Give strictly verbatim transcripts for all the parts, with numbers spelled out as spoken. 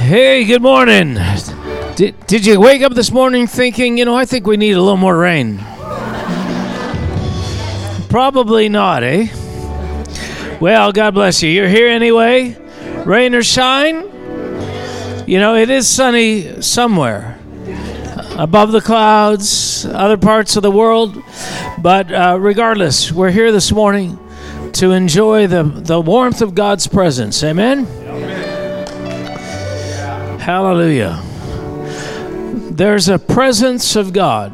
Hey, good morning. Did, did you wake up this morning thinking, you know, I think we need a little more rain? Probably not, eh? Well, God bless you. You're here anyway. Rain or shine, you know, it is sunny somewhere above the clouds, other parts of the world. But uh, regardless, we're here this morning to enjoy the, the warmth of God's presence. Amen? Hallelujah. There's a presence of God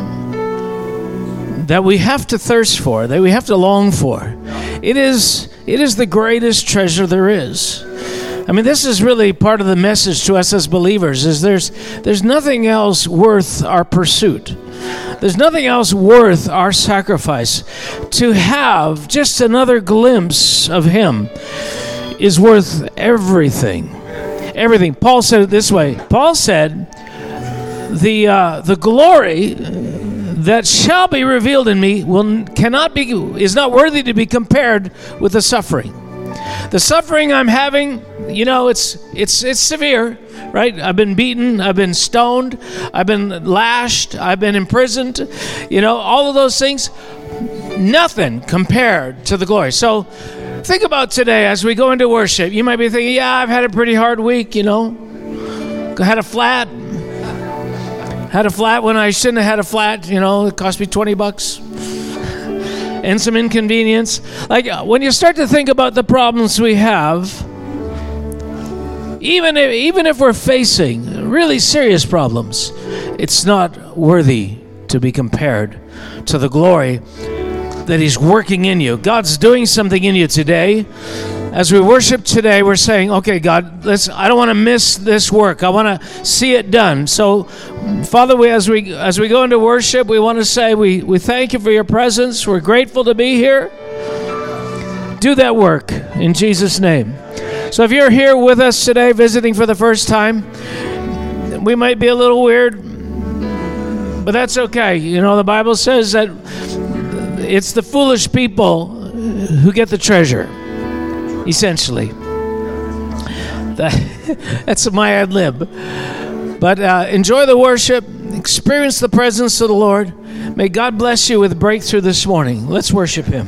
that we have to thirst for, that we have to long for. It is, it is the greatest treasure there is. I mean, this is really part of the message to us as believers, is there's, there's nothing else worth our pursuit. There's nothing else worth our sacrifice. To have just another glimpse of Him is worth everything. Everything. Paul said it this way. Paul said, the uh, the glory that shall be revealed in me will cannot be is not worthy to be compared with the suffering. The suffering I'm having, you know, it's it's it's severe, right? I've been beaten, I've been stoned, I've been lashed, I've been imprisoned, you know, all of those things, nothing compared to the glory. So think about today as we go into worship. You might be thinking, yeah, I've had a pretty hard week, you know. Had a flat. Had a flat when I shouldn't have had a flat, you know. It cost me twenty bucks. And some inconvenience. Like, when you start to think about the problems we have, even if, even if we're facing really serious problems, it's not worthy to be compared to the glory that He's working in you. God's doing something in you today. As we worship today, we're saying, okay, God, let's, I don't want to miss this work. I want to see it done. So, Father, we, as we as we go into worship, we want to say we, we thank You for Your presence. We're grateful to be here. Do that work in Jesus' name. So if you're here with us today, visiting for the first time, we might be a little weird, but that's okay. You know, the Bible says that it's the foolish people who get the treasure, essentially. That, that's my ad lib. But uh, enjoy the worship. Experience the presence of the Lord. May God bless you with breakthrough this morning. Let's worship Him.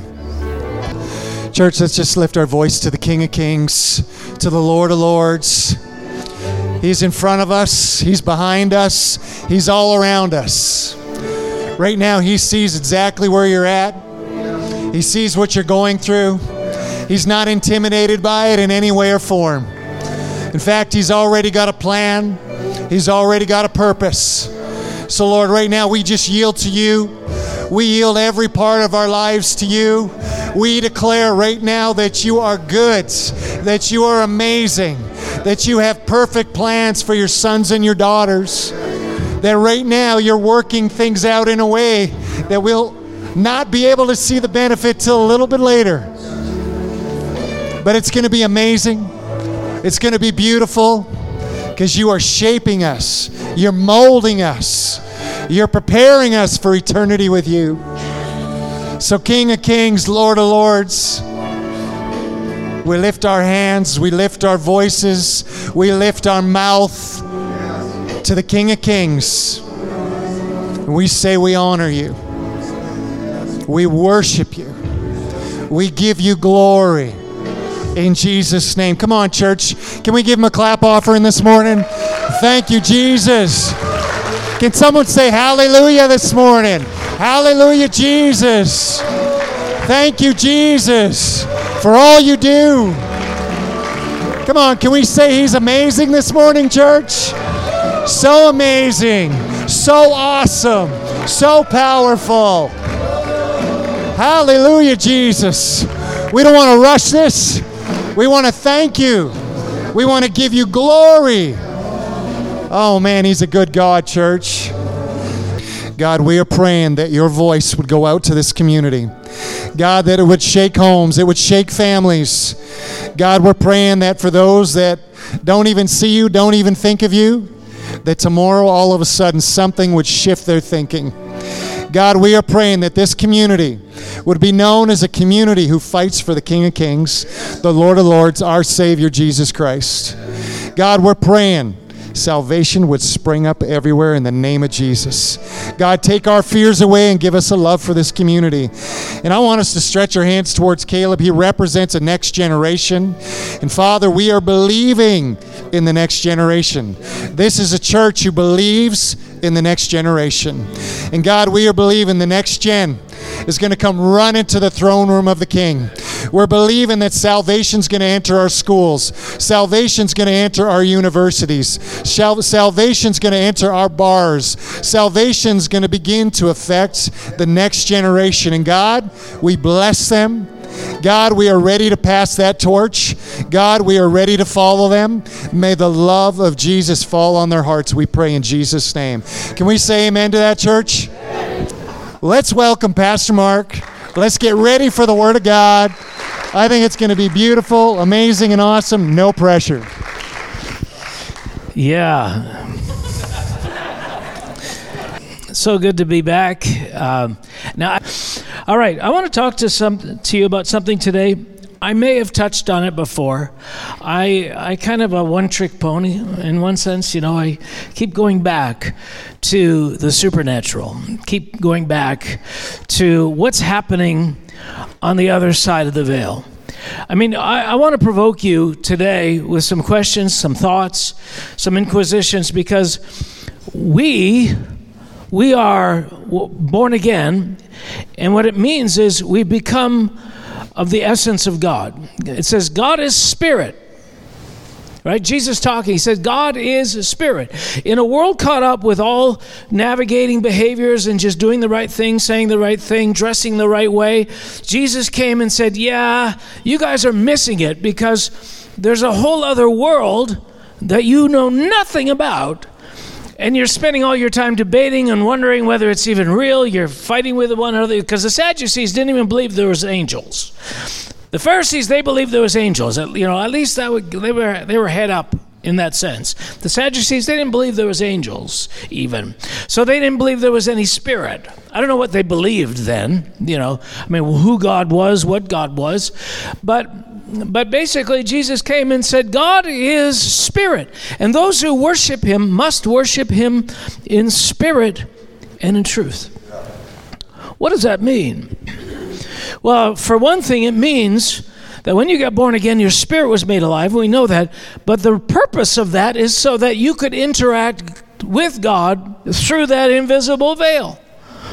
Church, let's just lift our voice to the King of Kings, to the Lord of Lords. He's in front of us. He's behind us. He's all around us. Right now, He sees exactly where you're at. He sees what you're going through. He's not intimidated by it in any way or form. In fact, He's already got a plan. He's already got a purpose. So, Lord, right now we just yield to You. We yield every part of our lives to You. We declare right now that You are good, that You are amazing, that You have perfect plans for Your sons and Your daughters. That right now You're working things out in a way that we'll not be able to see the benefit till a little bit later. But it's going to be amazing. It's going to be beautiful because You are shaping us. You're molding us. You're preparing us for eternity with You. So King of Kings, Lord of Lords, we lift our hands, we lift our voices, we lift our mouth to the King of Kings. And we say we honor You. We worship You. We give You glory. In Jesus' name. Come on, church. Can we give Him a clap offering this morning? Thank You, Jesus. Can someone say hallelujah this morning? Hallelujah, Jesus. Thank You, Jesus, for all You do. Come on, can we say He's amazing this morning, church? So amazing. So awesome. So powerful. Hallelujah, Jesus. We don't want to rush this. We want to thank You. We want to give You glory. Oh, man, He's a good God, church. God, we are praying that Your voice would go out to this community. God, that it would shake homes. It would shake families. God, we're praying that for those that don't even see You, don't even think of You, that tomorrow all of a sudden something would shift their thinking. God, we are praying that this community would be known as a community who fights for the King of Kings, the Lord of Lords, our Savior, Jesus Christ. God, we're praying salvation would spring up everywhere in the name of Jesus. God, take our fears away and give us a love for this community. And I want us to stretch our hands towards Caleb. He represents a next generation. And Father, we are believing in the next generation. This is a church who believes in the next generation. And God, we are believing the next gen is going to come run into the throne room of the King. We're believing that salvation's going to enter our schools. Salvation's going to enter our universities. Salvation's going to enter our bars. Salvation's going to begin to affect the next generation. And God, we bless them. God, we are ready to pass that torch. God, we are ready to follow them. May the love of Jesus fall on their hearts, we pray in Jesus' name. Can we say amen to that, church? Let's welcome Pastor Mark. Let's get ready for the Word of God. I think it's going to be beautiful, amazing, and awesome. No pressure. Yeah. So good to be back. Um, now, I, all right, I want to talk to some to you about something today. I may have touched on it before. I I kind of a one-trick pony in one sense. You know, I keep going back to the supernatural. Keep going back to what's happening on the other side of the veil. I mean, I, I want to provoke you today with some questions, some thoughts, some inquisitions, because we we are born again, and what it means is we become of the essence of God. It says God is spirit. Right? Jesus talking, he said, God is a spirit. In a world caught up with all navigating behaviors and just doing the right thing, saying the right thing, dressing the right way, Jesus came and said, yeah, you guys are missing it because there's a whole other world that you know nothing about. And you're spending all your time debating and wondering whether it's even real. You're fighting with one another because the Sadducees didn't even believe there was angels. The Pharisees, they believed there was angels. You know, at least that would, they were they were head up in that sense. The Sadducees, they didn't believe there was angels even. So they didn't believe there was any spirit. I don't know what they believed then, you know. I mean, who God was, what God was. But but basically, Jesus came and said, God is spirit. And those who worship him must worship him in spirit and in truth. What does that mean? Well, for one thing, it means that when you got born again, your spirit was made alive. We know that. But the purpose of that is so that you could interact with God through that invisible veil,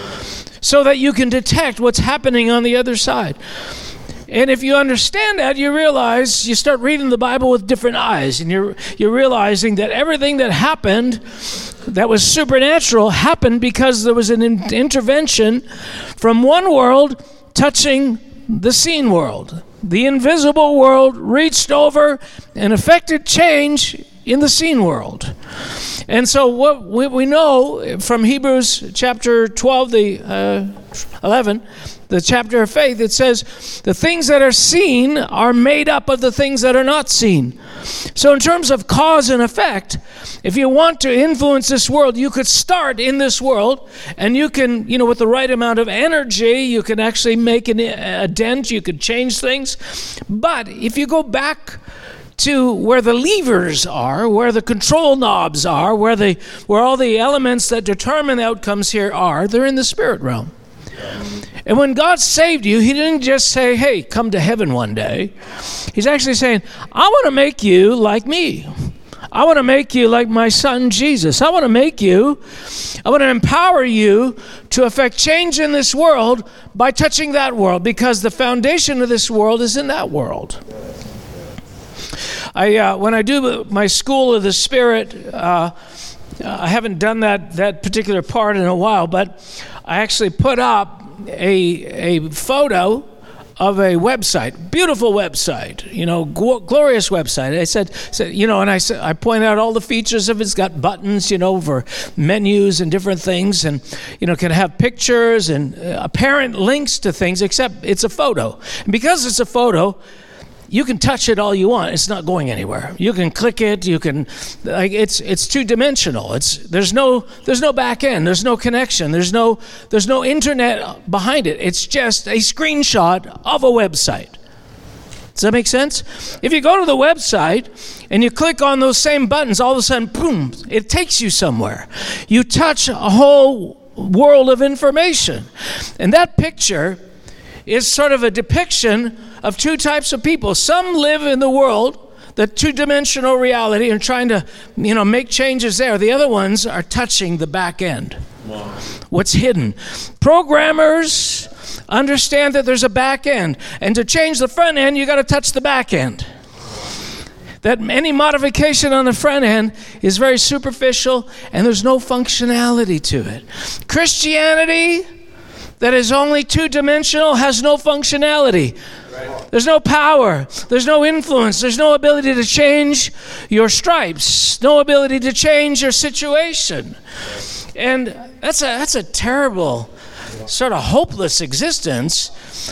so that you can detect what's happening on the other side. And if you understand that, you realize, you start reading the Bible with different eyes, and you're you're realizing that everything that happened that was supernatural happened because there was an in- intervention from one world touching the seen world. The invisible world reached over and affected change in the seen world. And so what we, we know from Hebrews chapter twelve, the uh, eleven, the chapter of faith, it says the things that are seen are made up of the things that are not seen. So in terms of cause and effect, if you want to influence this world, you could start in this world, and you can, you know, with the right amount of energy, you can actually make an, a dent, you could change things. But if you go back to where the levers are, where the control knobs are, where the where all the elements that determine the outcomes here are, they're in the spirit realm. And when God saved you, he didn't just say, hey, come to heaven one day. He's actually saying, I want to make you like me. I want to make you like my son Jesus. I want to make you, I want to empower you to affect change in this world by touching that world, because the foundation of this world is in that world. I uh, when I do my School of the Spirit, uh, I haven't done that that particular part in a while, but I actually put up a a photo of a website, beautiful website, you know, glorious website. I said, said, you know, and I said, I point out all the features of it. It's got buttons, you know, for menus and different things, and you know, can have pictures and uh, apparent links to things. Except it's a photo, and because it's a photo, you can touch it all you want. It's not going anywhere. You can click it. You can, like, it's it's two dimensional. It's there's no there's no back end. There's no connection. There's no there's no internet behind it. It's just a screenshot of a website. Does that make sense? If you go to the website and you click on those same buttons, all of a sudden, boom, it takes you somewhere. You touch a whole world of information. And that picture is sort of a depiction of two types of people. Some live in the world, the two-dimensional reality, and trying to, you know, make changes there. The other ones are touching the back end. Wow. What's hidden. Programmers understand that there's a back end, and to change the front end, you got to touch the back end. That any modification on the front end is very superficial, and there's no functionality to it. Christianity that is only two-dimensional has no functionality. Right. There's no power. There's no influence. There's no ability to change your stripes. No ability to change your situation. And that's a that's a terrible, sort of hopeless existence,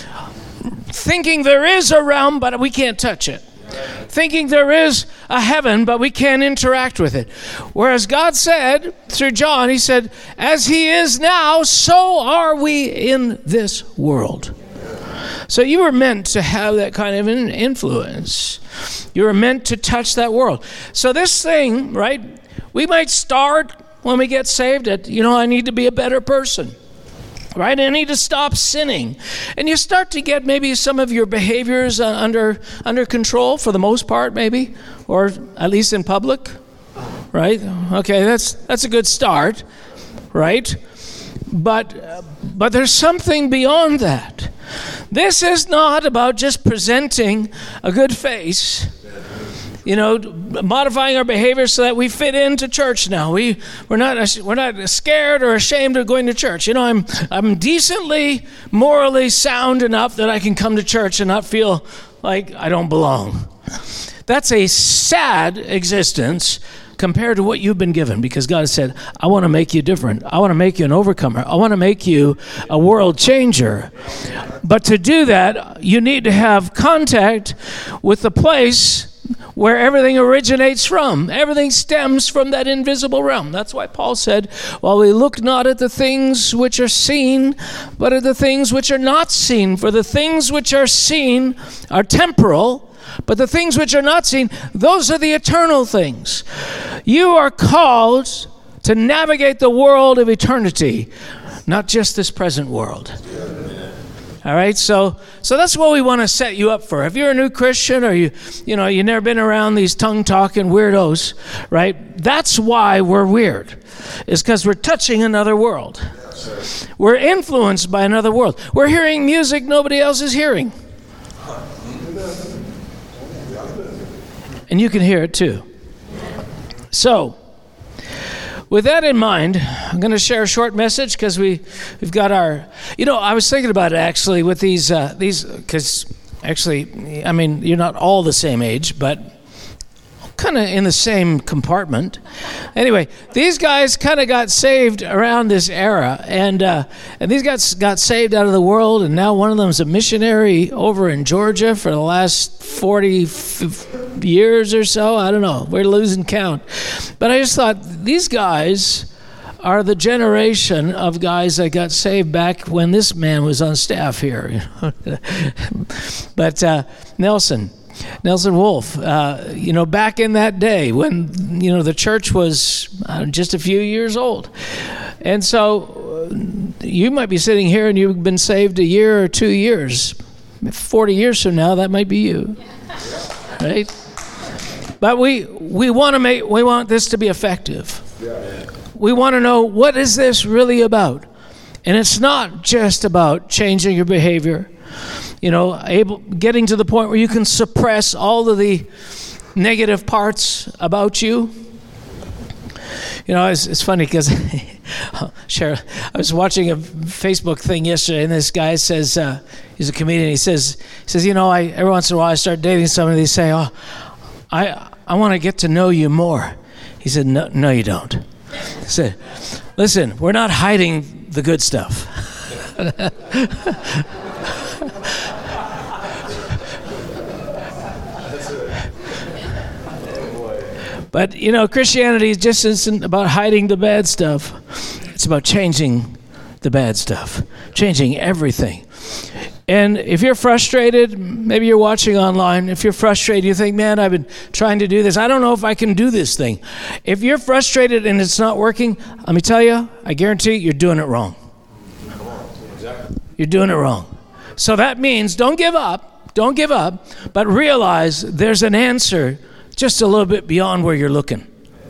thinking there is a realm, but we can't touch it. Thinking there is a heaven, but we can't interact with it. Whereas God said, through John, he said, as he is now, so are we in this world. So you were meant to have that kind of influence. You were meant to touch that world. So this thing, right, we might start when we get saved at, you know, I need to be a better person. Right? I need to stop sinning. And you start to get maybe some of your behaviors uh, under under control for the most part, maybe, or at least in public. Right? Okay, that's that's a good start, right? But uh, but there's something beyond that. This is not about just presenting a good face, you know, modifying our behavior so that we fit into church now. We we're not we're not scared or ashamed of going to church. You know, I'm I'm decently morally sound enough that I can come to church and not feel like I don't belong. That's a sad existence compared to what you've been given, because God has said, I want to make you different. I want to make you an overcomer. I want to make you a world changer. But to do that, you need to have contact with the place where everything originates from. Everything stems from that invisible realm. That's why Paul said, while we look not at the things which are seen, but at the things which are not seen. For the things which are seen are temporal, but the things which are not seen, those are the eternal things. You are called to navigate the world of eternity, not just this present world. All right, so so that's what we want to set you up for. If you're a new Christian, or you you know you've never been around these tongue-talking weirdos, right? That's why we're weird. It's because we're touching another world. We're influenced by another world. We're hearing music nobody else is hearing, and you can hear it too. So, with that in mind, I'm going to share a short message because we, we've got our, you know, I was thinking about it actually with these, uh, these, because actually, I mean, you're not all the same age, but kind of in the same compartment. Anyway, these guys kind of got saved around this era, and uh, and these guys got saved out of the world, and now one of them is a missionary over in Georgia for the last forty years or so. I don't know. We're losing count. But I just thought, these guys are the generation of guys that got saved back when this man was on staff here. But uh, Nelson... Nelson Wolff, uh, you know, back in that day when, you know, the church was uh, just a few years old. And so uh, you might be sitting here and you've been saved a year or two years. forty years from now, that might be you. Right? But we we want to make we want this to be effective. We want to know, what is this really about? And it's not just about changing your behavior. You know, able getting to the point where you can suppress all of the negative parts about you. You know, it's, it's funny because Cheryl, I was watching a Facebook thing yesterday, and this guy says, uh, he's a comedian. He says, he says, you know, I every once in a while I start dating somebody. They say, oh, I I want to get to know you more. He said, no, no, you don't. He said, listen, we're not hiding the good stuff. But, you know, Christianity just isn't about hiding the bad stuff. It's about changing the bad stuff, changing everything. And if you're frustrated, maybe you're watching online, if you're frustrated, you think, man, I've been trying to do this. I don't know if I can do this thing. If you're frustrated and it's not working, let me tell you, I guarantee you, you're doing it wrong. You're doing it wrong. So that means don't give up, don't give up, but realize there's an answer just a little bit beyond where you're looking.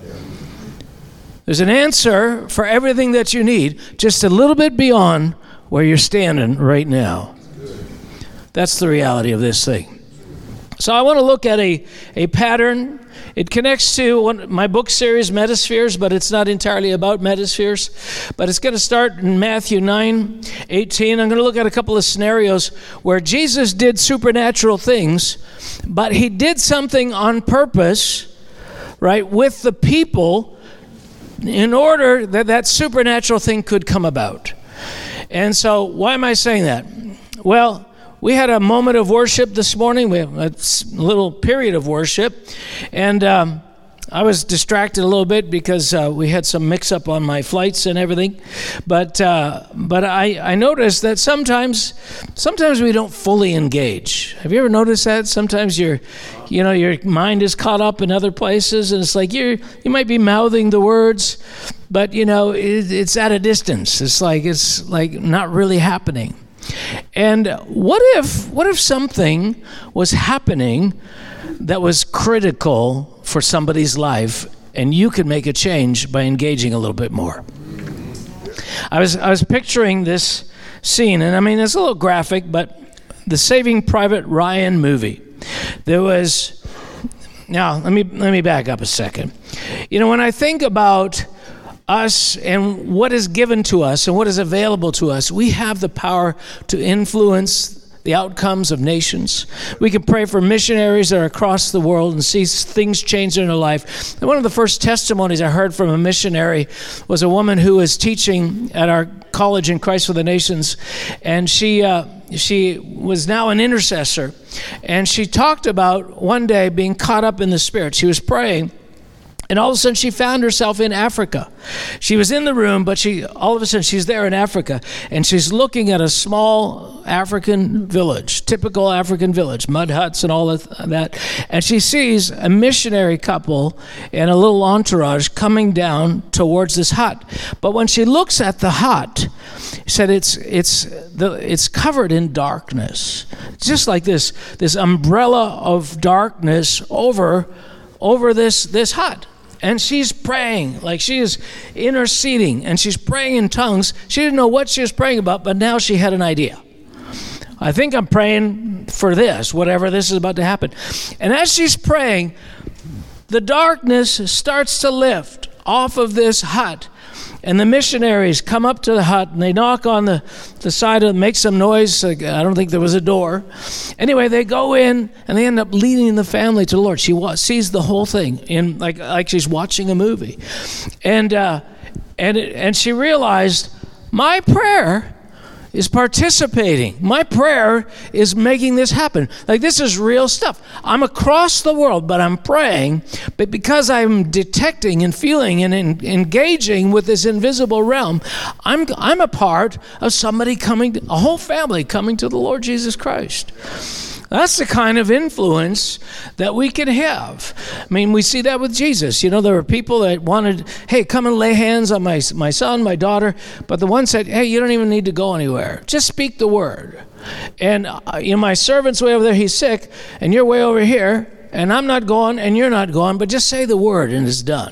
There's an answer for everything that you need, just a little bit beyond where you're standing right now. That's the reality of this thing. So I want to look at a, a pattern. It connects to one, my book series, Metaspheres, but it's not entirely about metaspheres. But it's going to start in Matthew nine eighteen. I'm going to look at a couple of scenarios where Jesus did supernatural things, but he did something on purpose, right, with the people in order that that supernatural thing could come about. And so why am I saying that? Well, we had a moment of worship this morning. We have a little period of worship. And um, I was distracted a little bit because uh, we had some mix-up on my flights and everything. But uh, but I, I noticed that sometimes sometimes we don't fully engage. Have you ever noticed that? Sometimes your you know your mind is caught up in other places, and it's like you you might be mouthing the words, but you know it, it's at a distance. It's like it's like not really happening. And what if what if something was happening that was critical for somebody's life, and you could make a change by engaging a little bit more? I was I was picturing this scene, and I mean it's a little graphic, but the Saving Private Ryan movie. There was now let me let me back up a second. You know, when I think about us and what is given to us and what is available to us, we have the power to influence the outcomes of nations. We can pray for missionaries that are across the world and see things change in their life. And one of the first testimonies I heard from a missionary was a woman who was teaching at our college in Christ for the Nations, and she uh, she was now an intercessor, and she talked about one day being caught up in the Spirit. She was praying, and all of a sudden, she found herself in Africa. She was in the room, but she all of a sudden, she's there in Africa, and she's looking at a small African village, typical African village, mud huts and all of that. And she sees a missionary couple and a little entourage coming down towards this hut. But when she looks at the hut, she said it's it's the it's covered in darkness, just like this this umbrella of darkness over over this this hut. And she's praying, like she is interceding, and she's praying in tongues. She didn't know what she was praying about, but now she had an idea. I think I'm praying for this, whatever this is about to happen. And as she's praying, the darkness starts to lift off of this hut. And the missionaries come up to the hut, and they knock on the, the side of it, make some noise. I don't think there was a door. Anyway, they go in, and they end up leading the family to the Lord. She wa- sees the whole thing, in like like she's watching a movie. And, uh, and, it, and she realized, my prayer is participating. My prayer is making this happen. Like, this is real stuff. I'm across the world, but I'm praying. But because I'm detecting and feeling and en- engaging with this invisible realm, I'm I'm a part of somebody coming, to, a whole family coming to the Lord Jesus Christ. That's the kind of influence that we can have. I mean, we see that with Jesus. You know, there were people that wanted, hey, come and lay hands on my my son, my daughter. But the one said, hey, you don't even need to go anywhere. Just speak the word. And, uh, you know, my servant's way over there, he's sick, and you're way over here, and I'm not going, and you're not going, but just say the word, and it's done.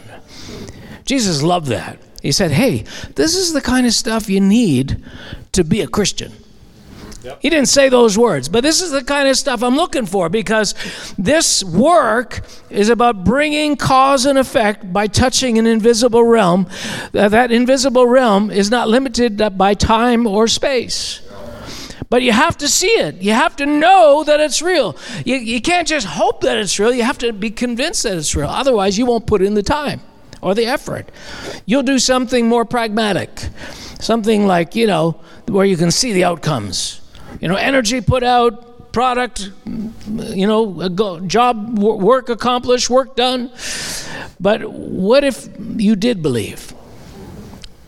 Jesus loved that. He said, hey, this is the kind of stuff you need to be a Christian. Yep. He didn't say those words, but this is the kind of stuff I'm looking for, because this work is about bringing cause and effect by touching an invisible realm. That invisible realm is not limited by time or space. But you have to see it. You have to know that it's real. You, you can't just hope that it's real. You have to be convinced that it's real. Otherwise, you won't put in the time or the effort. You'll do something more pragmatic, something like, you know, where you can see the outcomes. You know, energy put out, product, you know, job, work accomplished, work done. But what if you did believe?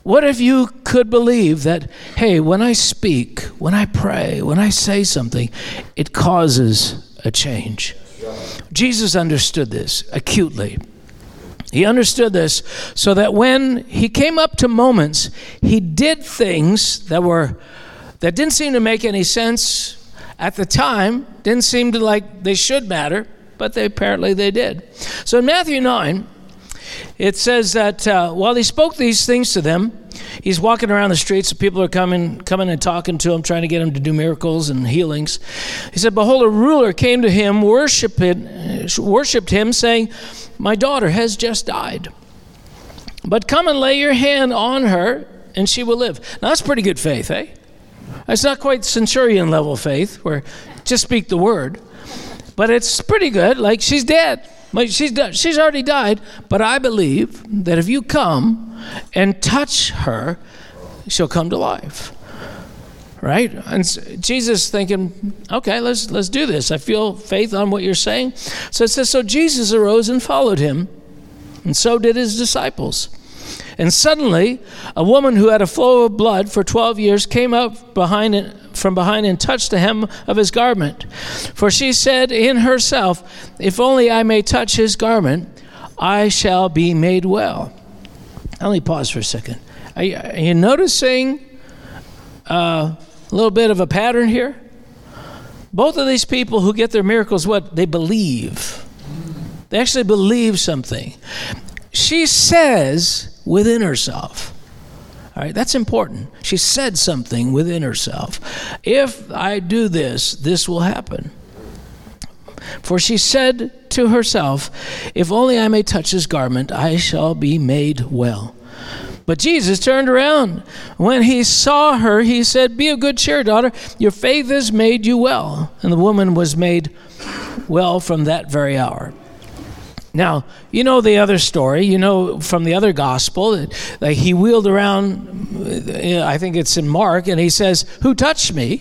What if you could believe that, hey, when I speak, when I pray, when I say something, it causes a change? Jesus understood this acutely. He understood this so that when he came up to moments, he did things that were that didn't seem to make any sense at the time, didn't seem to like they should matter, but they apparently they did. So in Matthew nine, it says that uh, while he spoke these things to them, he's walking around the streets, and people are coming, coming and talking to him, trying to get him to do miracles and healings. He said, behold, a ruler came to him, worshiped, worshiped him, saying, my daughter has just died. But come and lay your hand on her, and she will live. Now, that's pretty good faith, eh? It's not quite centurion level faith, where just speak the word. But it's pretty good, like she's dead. She's, she's already died, but I believe that if you come and touch her, she'll come to life. Right? And Jesus thinking, okay, let's let's do this. I feel faith on what you're saying. So it says, so Jesus arose and followed him, and so did his disciples. And suddenly, a woman who had a flow of blood for twelve years came up behind it, from behind and touched the hem of his garment. For she said in herself, if only I may touch his garment, I shall be made well. Let me pause for a second. Are you, are you noticing uh, a little bit of a pattern here? Both of these people who get their miracles, what? They believe. They actually believe something. She says within herself. All right, that's important. She said something within herself. If I do this, this will happen. For she said to herself, if only I may touch his garment, I shall be made well. But Jesus turned around. When he saw her, he said, be of good cheer, daughter. Your faith has made you well. And the woman was made well from that very hour. Now, you know the other story, you know from the other gospel, like he wheeled around, I think it's in Mark, and he says, who touched me?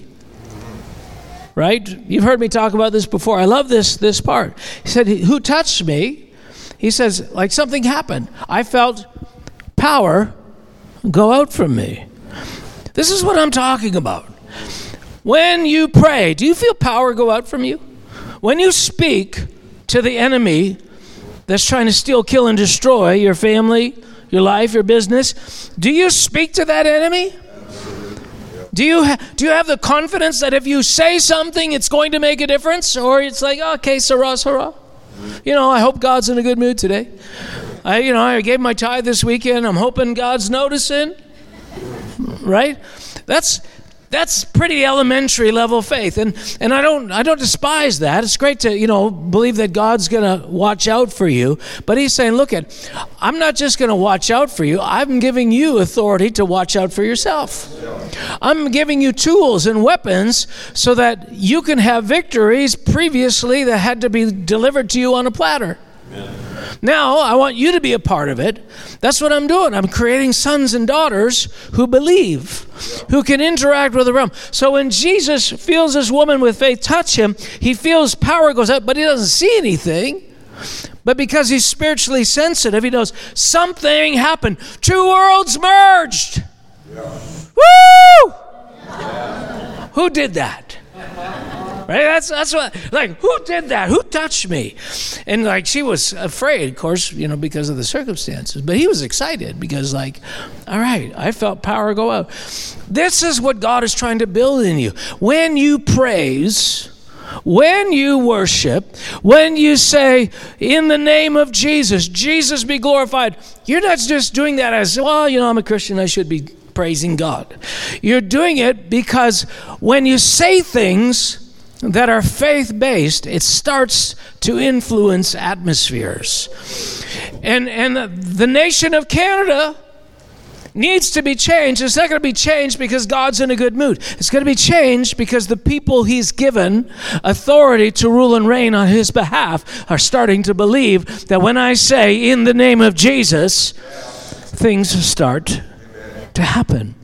Right? You've heard me talk about this before. I love this, this part. He said, who touched me? He says, like something happened. I felt power go out from me. This is what I'm talking about. When you pray, do you feel power go out from you? When you speak to the enemy that's trying to steal, kill, and destroy your family, your life, your business, do you speak to that enemy? Do you ha- do you have the confidence that if you say something, it's going to make a difference? Or it's like, okay, sarah, sarah. You know, I hope God's in a good mood today. I, you know, I gave my tithe this weekend. I'm hoping God's noticing. Right? That's That's pretty elementary level faith, and and I don't I don't despise that. It's great to you know believe that God's going to watch out for you. But he's saying, look at, I'm not just going to watch out for you. I'm giving you authority to watch out for yourself. I'm giving you tools and weapons so that you can have victories previously that had to be delivered to you on a platter. Amen. Now, I want you to be a part of it. That's what I'm doing. I'm creating sons and daughters who believe, who can interact with the realm. So when Jesus feels this woman with faith touch him, he feels power goes up, but he doesn't see anything. But because he's spiritually sensitive, he knows something happened. Two worlds merged. Yeah. Woo! Yeah. Who did that? Right? That's that's what, like, who did that? Who touched me? And, like, she was afraid, of course, you know, because of the circumstances. But he was excited because, like, all right, I felt power go out. This is what God is trying to build in you. When you praise, when you worship, when you say, in the name of Jesus, Jesus be glorified, you're not just doing that as, well, you know, I'm a Christian, I should be praising God. You're doing it because when you say things that are faith-based, it starts to influence atmospheres. And and the nation of Canada needs to be changed. It's not going to be changed because God's in a good mood. It's going to be changed because the people he's given authority to rule and reign on his behalf are starting to believe that when I say, in the name of Jesus, things start to happen.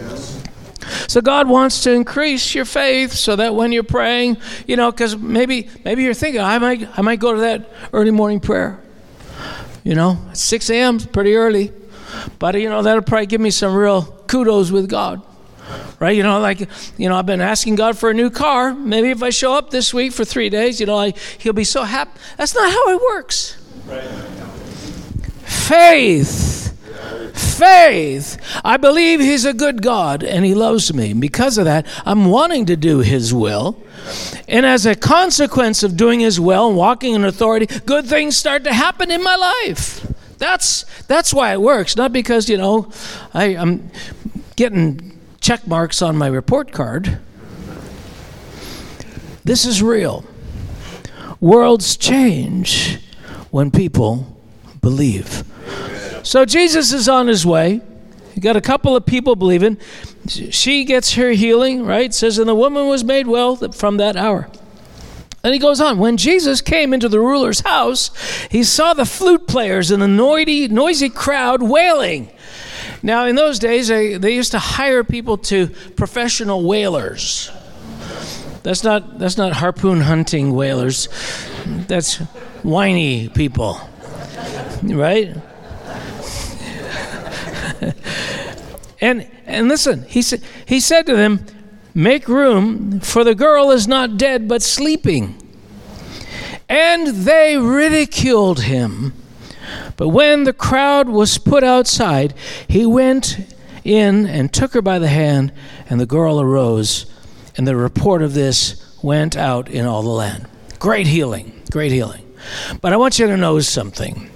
So God wants to increase your faith so that when you're praying, you know, because maybe maybe you're thinking, I might I might go to that early morning prayer. You know, it's six a.m., pretty early. But, you know, that'll probably give me some real kudos with God. Right? You know, like, you know, I've been asking God for a new car. Maybe if I show up this week for three days, you know, I, he'll be so happy. That's not how it works. Right. Faith. Faith. I believe he's a good God and he loves me. Because of that, I'm wanting to do his will. And as a consequence of doing his will and walking in authority, good things start to happen in my life. That's that's why it works. Not because, you know, I, I'm getting check marks on my report card. This is real. Worlds change when people believe. So Jesus is on his way. You got a couple of people believing. She gets her healing, right? It says, and the woman was made well from that hour. And he goes on, when Jesus came into the ruler's house, he saw the flute players and the noisy, noisy crowd wailing. Now, in those days, they, they used to hire people to professional whalers. That's not that's not harpoon hunting whalers. That's whiny people, right? and and listen, he said he said to them, "Make room, for the girl is not dead but sleeping." And they ridiculed him. But when the crowd was put outside, he went in and took her by the hand, and the girl arose. And the report of this went out in all the land. Great healing, great healing. But I want you to know something.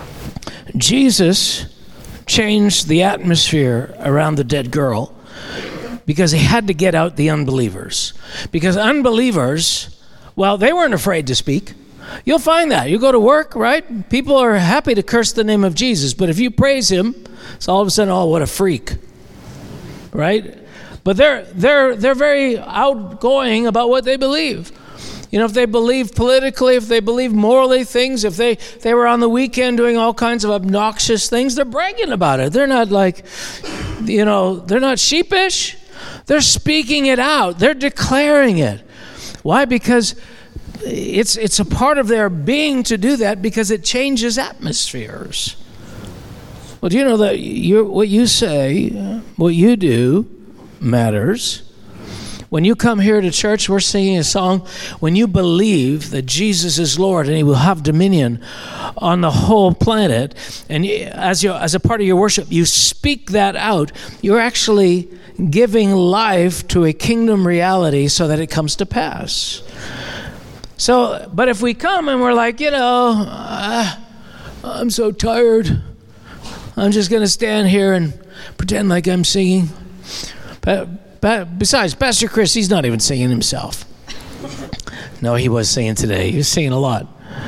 Jesus changed the atmosphere around the dead girl because he had to get out the unbelievers. Because unbelievers, well, they weren't afraid to speak. You'll find that. You go to work, right? People are happy to curse the name of Jesus. But if you praise him, it's all of a sudden, oh, what a freak. Right? But they're they're they're very outgoing about what they believe. You know, if they believe politically, if they believe morally things, if they, they were on the weekend doing all kinds of obnoxious things, they're bragging about it. They're not like, you know, they're not sheepish. They're speaking it out. They're declaring it. Why? Because It's it's a part of their being to do that because it changes atmospheres. Well, do you know that you what you say, what you do, matters? When you come here to church, we're singing a song. When you believe that Jesus is Lord and he will have dominion on the whole planet, and you, as your as a part of your worship, you speak that out, you're actually giving life to a kingdom reality so that it comes to pass. So, but if we come and we're like, you know, uh, I'm so tired, I'm just going to stand here and pretend like I'm singing. But, but besides, Pastor Chris, he's not even singing himself. No, he was singing today. He was singing a lot.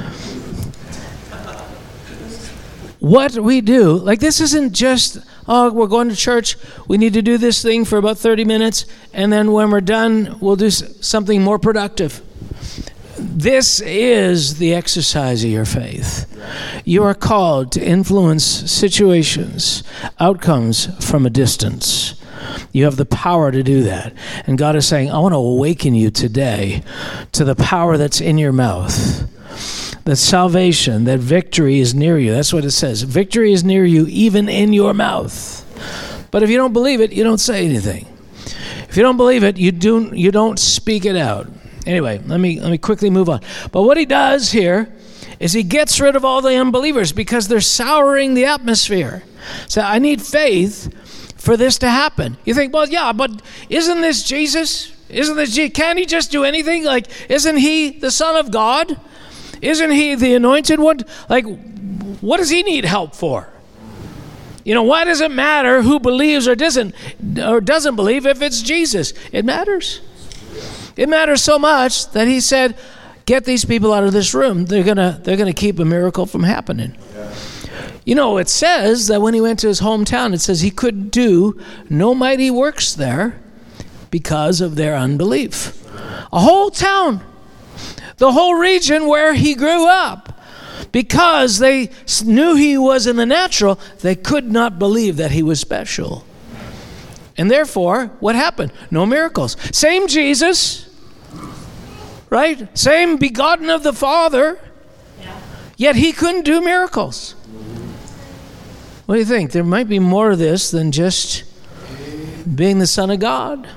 What we do, like this isn't just, oh, we're going to church, we need to do this thing for about thirty minutes, and then when we're done, we'll do something more productive. This is the exercise of your faith. You are called to influence situations, outcomes from a distance. You have the power to do that. And God is saying, I want to awaken you today to the power that's in your mouth. That salvation, that victory is near you. That's what it says. Victory is near you, even in your mouth. But if you don't believe it, you don't say anything. If you don't believe it, you do, you don't speak it out. Anyway, let me let me quickly move on. But what he does here is he gets rid of all the unbelievers because they're souring the atmosphere. So I need faith for this to happen. You think, well, yeah, but isn't this Jesus? Isn't this Jesus? Can't he just do anything? Like, isn't he the Son of God? Isn't he the anointed one? Like, what does he need help for? You know, why does it matter who believes or doesn't or doesn't believe if it's Jesus? It matters. It matters so much that he said, get these people out of this room. They're gonna they're gonna keep a miracle from happening. Yeah. You know, it says that when he went to his hometown, it says he could do no mighty works there because of their unbelief. A whole town, the whole region where he grew up, because they knew he was in the natural, they could not believe that he was special. And therefore, what happened? No miracles. Same Jesus, right? Same begotten of the Father, yeah. Yet he couldn't do miracles. What do you think? There might be more to this than just being the Son of God.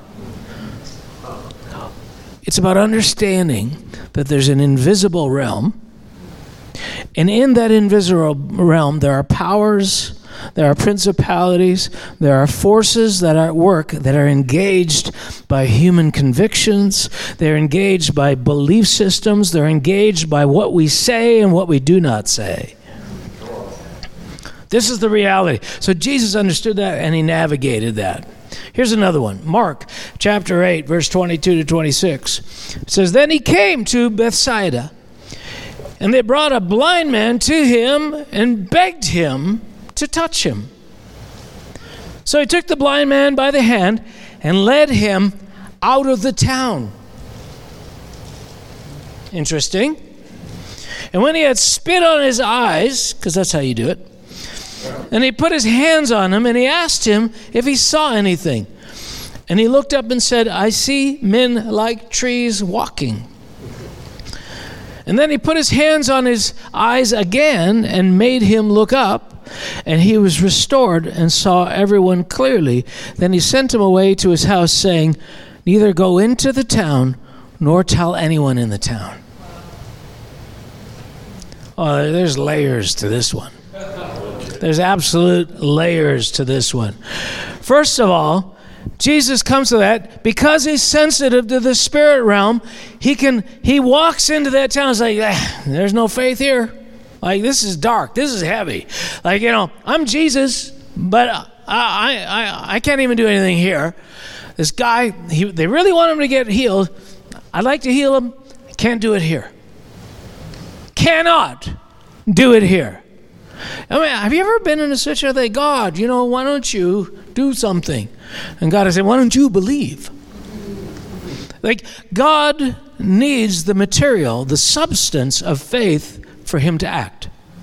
It's about understanding that there's an invisible realm, and in that invisible realm there are powers, there are principalities, there are forces that are at work that are engaged by human convictions, they're engaged by belief systems, they're engaged by what we say and what we do not say. This is the reality. So Jesus understood that and he navigated that. Here's another one. Mark chapter eight, verse twenty-two to twenty-six. It says, "Then he came to Bethsaida, and they brought a blind man to him and begged him to touch him. So he took the blind man by the hand and led him out of the town." Interesting. "And when he had spit on his eyes," because that's how you do it, "and he put his hands on him, and he asked him if he saw anything. And he looked up and said, 'I see men like trees walking.' And then he put his hands on his eyes again and made him look up, and he was restored and saw everyone clearly. Then he sent him away to his house, saying, 'Neither go into the town nor tell anyone in the town.'" Oh, there's layers to this one. There's absolute layers to this one. First of all, Jesus comes to that because he's sensitive to the spirit realm. He can he walks into that town. It's like, ah, there's no faith here. Like, this is dark. This is heavy. Like, you know, I'm Jesus, but I I I, I can't even do anything here. This guy, he, they really want him to get healed. I'd like to heal him. I can't do it here. Cannot do it here. I mean, have you ever been in a situation where they, God, you know, why don't you do something? And God has said, why don't you believe? Like, God needs the material, the substance of faith for him to act.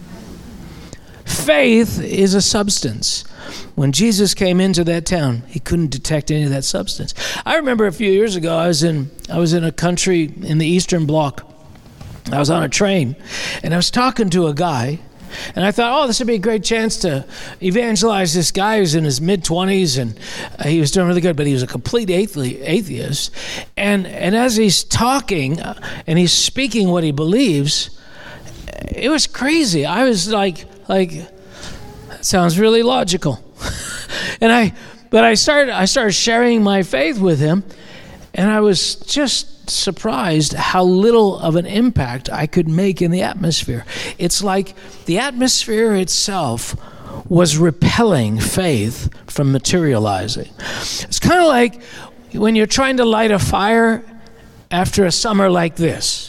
Faith is a substance. When Jesus came into that town, he couldn't detect any of that substance. I remember a few years ago, I was in I was in a country in the Eastern Bloc. I was on a train, and I was talking to a guy. And I thought, oh, this would be a great chance to evangelize this guy who's in his mid-twenties, and uh, he was doing really good, but he was a complete atheist. And and as he's talking uh, and he's speaking what he believes, it was crazy. I was like, like, that sounds really logical. and I, but I started, I started sharing my faith with him, and I was just surprised how little of an impact I could make in the atmosphere. It's like the atmosphere itself was repelling faith from materializing. It's kind of like when you're trying to light a fire after a summer like this.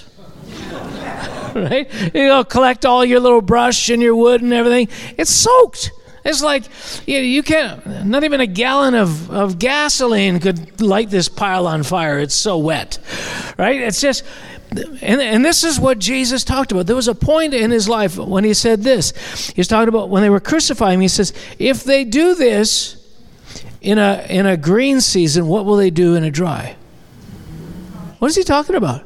Right? You go collect all your little brush and your wood and everything. It's soaked. It's like, you, you can't, not even a gallon of, of gasoline could light this pile on fire. It's so wet, right? It's just, and, and this is what Jesus talked about. There was a point in his life when he said this. He was talking about when they were crucifying him. He says, if they do this in a, in a green season, what will they do in a dry? What is he talking about?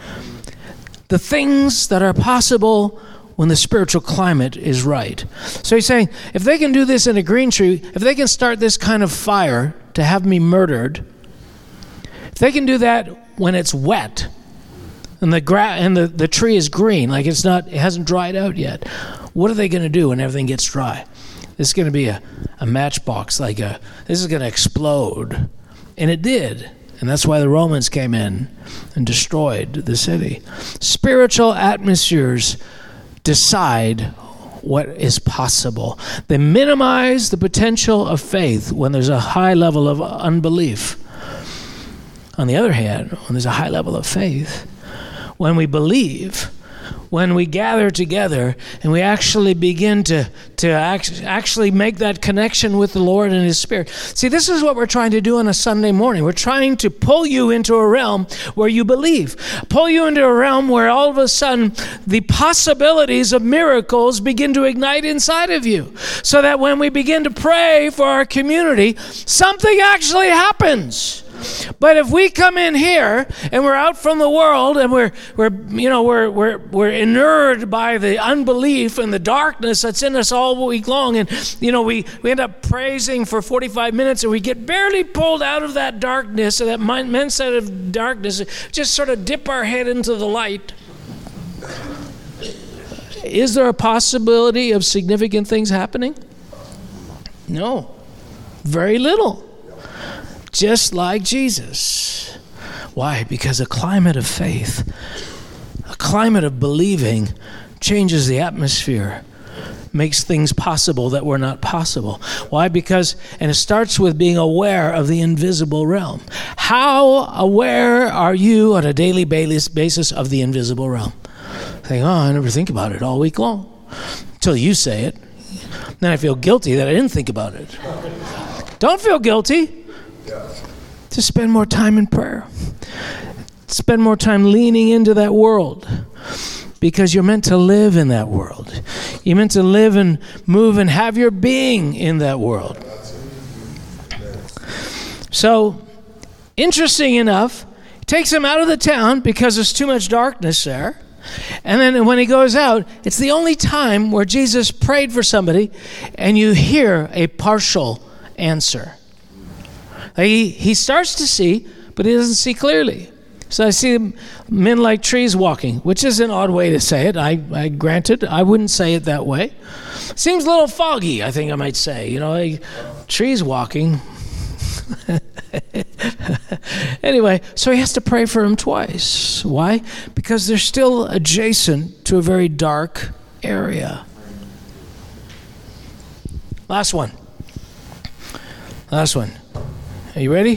The things that are possible when the spiritual climate is right. So he's saying, if they can do this in a green tree, if they can start this kind of fire to have me murdered, if they can do that when it's wet and the gra- and the, the tree is green, like it's not, it hasn't dried out yet, what are they going to do when everything gets dry? This is going to be a, a matchbox, like a, this is going to explode. And it did. And that's why the Romans came in and destroyed the city. Spiritual atmospheres decide what is possible. They minimize the potential of faith when there's a high level of unbelief. On the other hand, when there's a high level of faith, when we believe, when we gather together and we actually begin to, to act, actually make that connection with the Lord and His Spirit. See, this is what we're trying to do on a Sunday morning. We're trying to pull you into a realm where you believe. Pull you into a realm where all of a sudden the possibilities of miracles begin to ignite inside of you. So that when we begin to pray for our community, something actually happens. But if we come in here and we're out from the world and we're we're you know we're we're we're inured by the unbelief and the darkness that's in us all week long, and you know we we end up praising for forty-five minutes and we get barely pulled out of that darkness, or that mindset of darkness, just sort of dip our head into the light. Is there a possibility of significant things happening? No, very little. Just like Jesus. Why? Because a climate of faith, a climate of believing changes the atmosphere, makes things possible that were not possible. Why? Because, and it starts with being aware of the invisible realm. How aware are you on a daily basis of the invisible realm? Think, oh, I never think about it all week long. Until you say it. Then I feel guilty that I didn't think about it. Don't feel guilty. Just spend more time in prayer. Spend more time leaning into that world, because you're meant to live in that world. You're meant to live and move and have your being in that world. So, interesting enough, he takes him out of the town because there's too much darkness there. And then when he goes out, it's the only time where Jesus prayed for somebody and you hear a partial answer. He, he starts to see, but he doesn't see clearly. So I see men like trees walking, which is an odd way to say it. I, I granted, I wouldn't say it that way. Seems a little foggy, I think I might say. You know, like, trees walking. Anyway, so he has to pray for him twice. Why? Because they're still adjacent to a very dark area. Last one. Last one. Are you ready?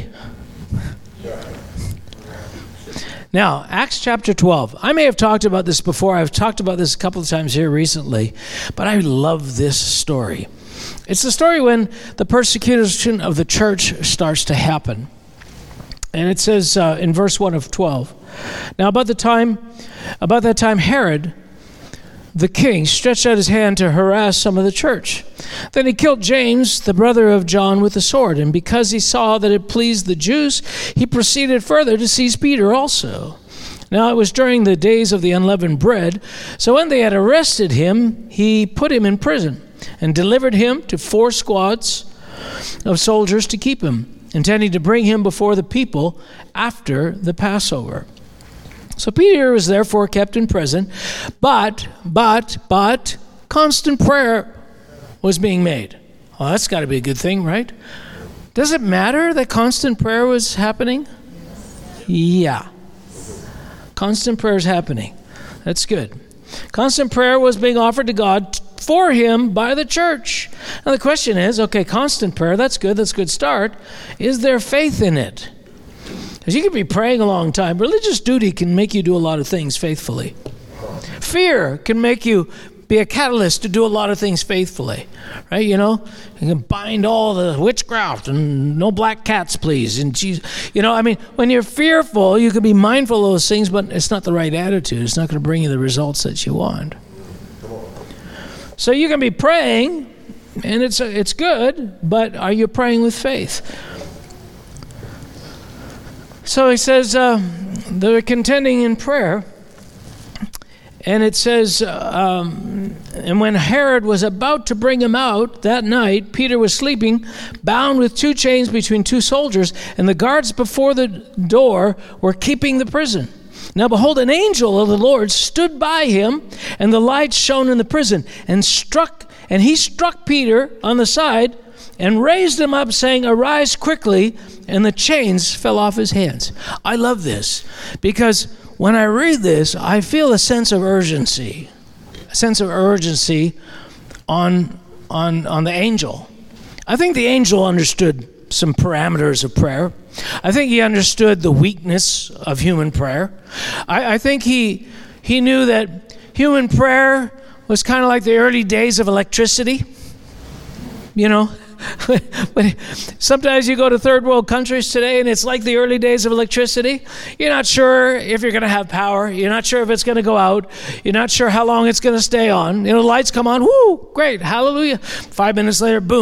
Now, Acts chapter twelve. I may have talked about this before. I've talked about this a couple of times here recently, but I love this story. It's the story when the persecution of the church starts to happen. And it says uh, in verse one of twelve, now about the time, about that time Herod, the king, stretched out his hand to harass some of the church. Then he killed James, the brother of John, with a sword. And because he saw that it pleased the Jews, he proceeded further to seize Peter also. Now it was during the days of the unleavened bread. So when they had arrested him, he put him in prison and delivered him to four squads of soldiers to keep him, intending to bring him before the people after the Passover. So Peter was therefore kept in prison, but, but, but, constant prayer was being made. Well, that's got to be a good thing, right? Does it matter that constant prayer was happening? Yeah. Constant prayer is happening. That's good. Constant prayer was being offered to God for him by the church. Now the question is, okay, constant prayer, that's good, that's a good start. Is there faith in it? Because you can be praying a long time. Religious duty can make you do a lot of things faithfully. Fear can make you be a catalyst to do a lot of things faithfully, right? You know, you can bind all the witchcraft and no black cats, please. And Jesus, you know, I mean, when you're fearful, you can be mindful of those things, but it's not the right attitude. It's not going to bring you the results that you want. So you can be praying, and it's it's good, but are you praying with faith? So he says uh, they're contending in prayer. And it says, um, and when Herod was about to bring him out that night, Peter was sleeping, bound with two chains between two soldiers, and the guards before the door were keeping the prison. Now behold, an angel of the Lord stood by him, and the light shone in the prison, and struck, and he struck Peter on the side, and raised him up, saying, "Arise quickly," and the chains fell off his hands. I love this, because when I read this, I feel a sense of urgency, a sense of urgency on, on, on the angel. I think the angel understood some parameters of prayer. I think he understood the weakness of human prayer. I, I think he, he knew that human prayer was kind of like the early days of electricity, you know. But sometimes you go to third world countries today and it's like the early days of electricity. You're not sure if you're going to have power. You're not sure if it's going to go out. You're not sure how long it's going to stay on. You know, the lights come on. Woo, great, hallelujah. Five minutes later, boom,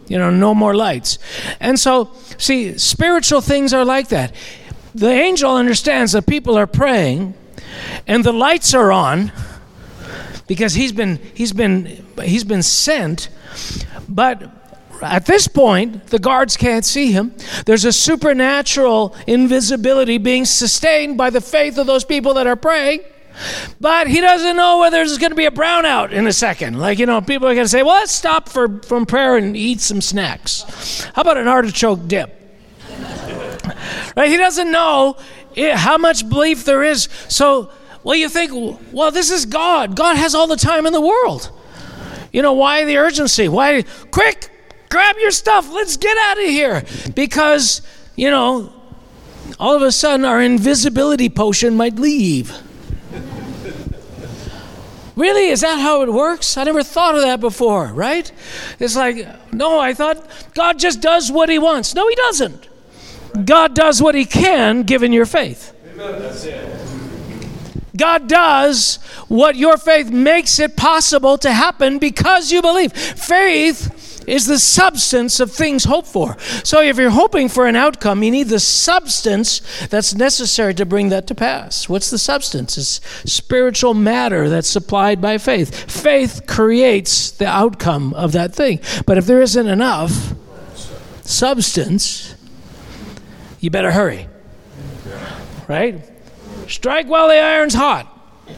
You know, no more lights. And so, see, spiritual things are like that. The angel understands that people are praying and the lights are on because he's been he's been he's been sent, but at this point the guards can't see him. There's a supernatural invisibility being sustained by the faith of those people that are praying. But he doesn't know whether there's going to be a brownout in a second. Like, you know, people are going to say, well, let's stop for, from prayer and eat some snacks. How about an artichoke dip? Right? He doesn't know it, how much belief there is. So, well, you think, well, this is God. God has all the time in the world. You know, why the urgency? Why, quick, grab your stuff. Let's get out of here. Because, you know, all of a sudden our invisibility potion might leave. Really? Is that how it works? I never thought of that before, right? It's like, no, I thought God just does what he wants. No, he doesn't. God does what he can given your faith. Amen. That's it. God does what your faith makes it possible to happen because you believe. Faith is the substance of things hoped for. So if you're hoping for an outcome, you need the substance that's necessary to bring that to pass. What's the substance? It's spiritual matter that's supplied by faith. Faith creates the outcome of that thing. But if there isn't enough substance, you better hurry. Right? Strike while the iron's hot.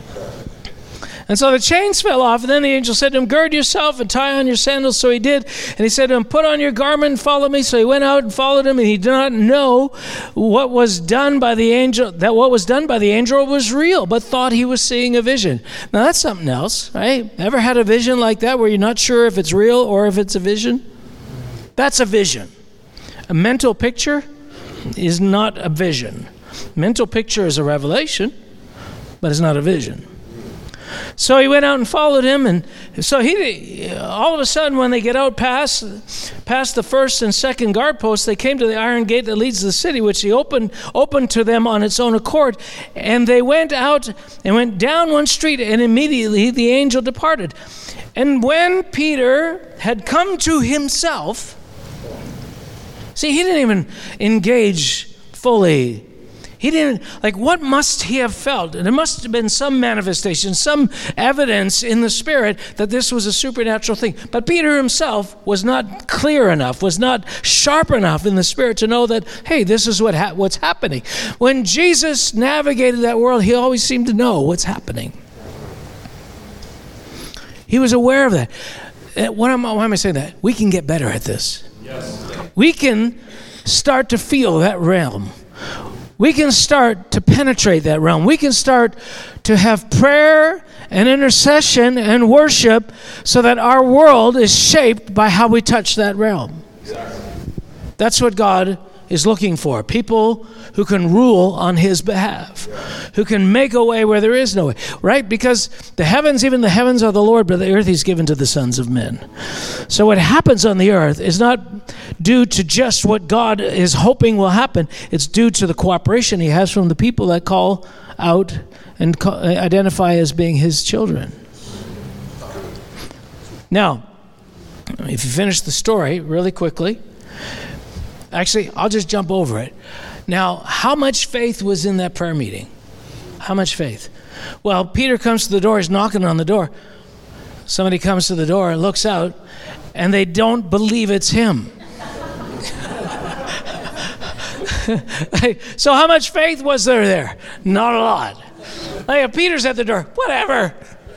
And so the chains fell off, and then the angel said to him, gird yourself and tie on your sandals. So he did. And he said to him, put on your garment and follow me. So he went out and followed him, and he did not know what was done by the angel, that what was done by the angel was real, but thought he was seeing a vision. Now that's something else, right? Ever had a vision like that where you're not sure if it's real or if it's a vision? That's a vision. A mental picture is not a vision. Mental picture is a revelation, but it's not a vision. So he went out and followed him, and so he, all of a sudden, when they get out past, past the first and second guard posts, they came to the iron gate that leads to the city, which he opened, opened to them on its own accord. And they went out and went down one street, and immediately the angel departed. And when Peter had come to himself, see, he didn't even engage fully. He didn't, like, what must he have felt? And there must have been some manifestation, some evidence in the Spirit that this was a supernatural thing. But Peter himself was not clear enough, was not sharp enough in the Spirit to know that, hey, this is what ha- what's happening. When Jesus navigated that world, he always seemed to know what's happening. He was aware of that. What am, why am I saying that? We can get better at this. Yes. We can start to feel that realm. We can start to penetrate that realm. We can start to have prayer and intercession and worship so that our world is shaped by how we touch that realm. Exactly. That's what God is looking for. People who can rule on his behalf, who can make a way where there is no way, right? Because the heavens, even the heavens are the Lord, but the earth he's given to the sons of men. So what happens on the earth is not due to just what God is hoping will happen. It's due to the cooperation he has from the people that call out and call, identify as being his children. Now, if you finish the story really quickly, actually, I'll just jump over it. Now, how much faith was in that prayer meeting? How much faith? Well, Peter comes to the door, he's knocking on the door. Somebody comes to the door and looks out, and they don't believe it's him. So how much faith was there there? Not a lot. Like, if Peter's at the door, whatever.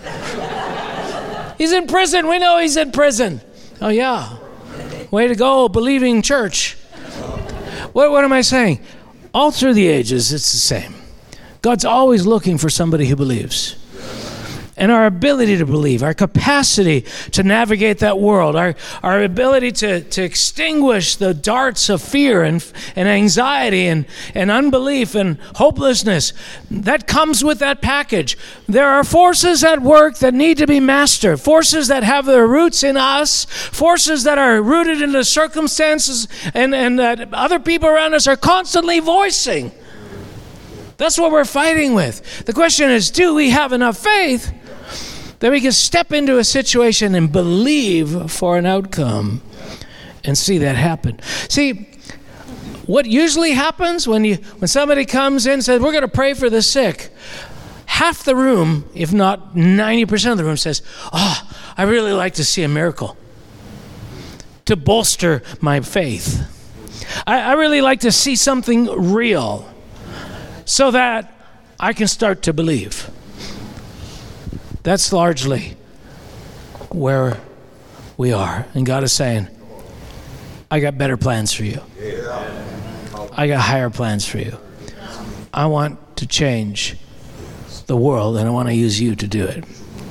He's in prison. We know he's in prison. Oh, yeah. Way to go, believing church. What, what am I saying? All through the ages, it's the same. God's always looking for somebody who believes. And our ability to believe, our capacity to navigate that world, our, our ability to, to extinguish the darts of fear and, and anxiety and, and unbelief and hopelessness, that comes with that package. There are forces at work that need to be mastered, forces that have their roots in us, forces that are rooted in the circumstances and, and that other people around us are constantly voicing. That's what we're fighting with. The question is, do we have enough faith that we can step into a situation and believe for an outcome and see that happen. See, what usually happens when you when somebody comes in and says, we're going to pray for the sick, half the room, if not ninety percent of the room, says, oh, I really like to see a miracle to bolster my faith. I, I really like to see something real so that I can start to believe. That's largely where we are. And God is saying, I got better plans for you. I got higher plans for you. I want to change the world, and I want to use you to do it.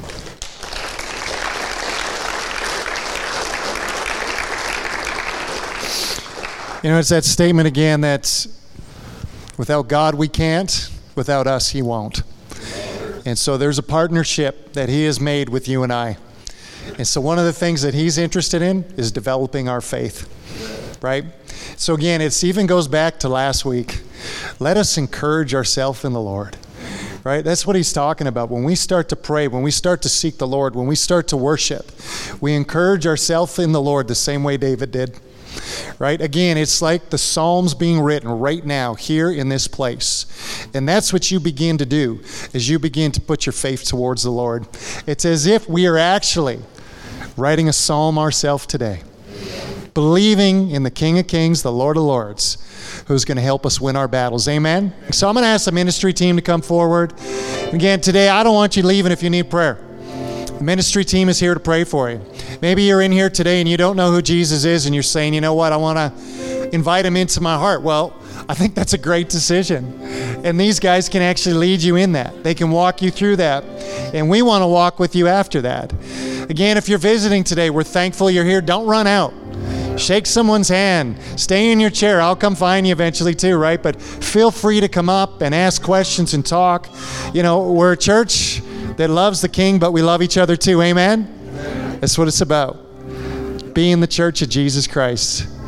You know, it's that statement again that without God we can't, without us he won't. And so there's a partnership that he has made with you and I. And so one of the things that he's interested in is developing our faith, right? So again, it even goes back to last week. Let us encourage ourselves in the Lord, right? That's what he's talking about. When we start to pray, when we start to seek the Lord, when we start to worship, we encourage ourselves in the Lord the same way David did. Right? Again, it's like the Psalms being written right now here in this place. And that's what you begin to do as you begin to put your faith towards the Lord. It's as if we are actually writing a psalm ourselves today, believing in the King of Kings, the Lord of Lords, who's going to help us win our battles. Amen? So I'm going to ask the ministry team to come forward. Again, today I don't want you leaving if you need prayer. The ministry team is here to pray for you. Maybe you're in here today and you don't know who Jesus is and you're saying, you know what, I want to invite him into my heart. Well, I think that's a great decision. And these guys can actually lead you in that. They can walk you through that. And we want to walk with you after that. Again, if you're visiting today, we're thankful you're here. Don't run out. Shake someone's hand. Stay in your chair. I'll come find you eventually too, right? But feel free to come up and ask questions and talk. You know, we're a church that loves the King, but we love each other too. Amen? Amen. That's what it's about. Being the church of Jesus Christ.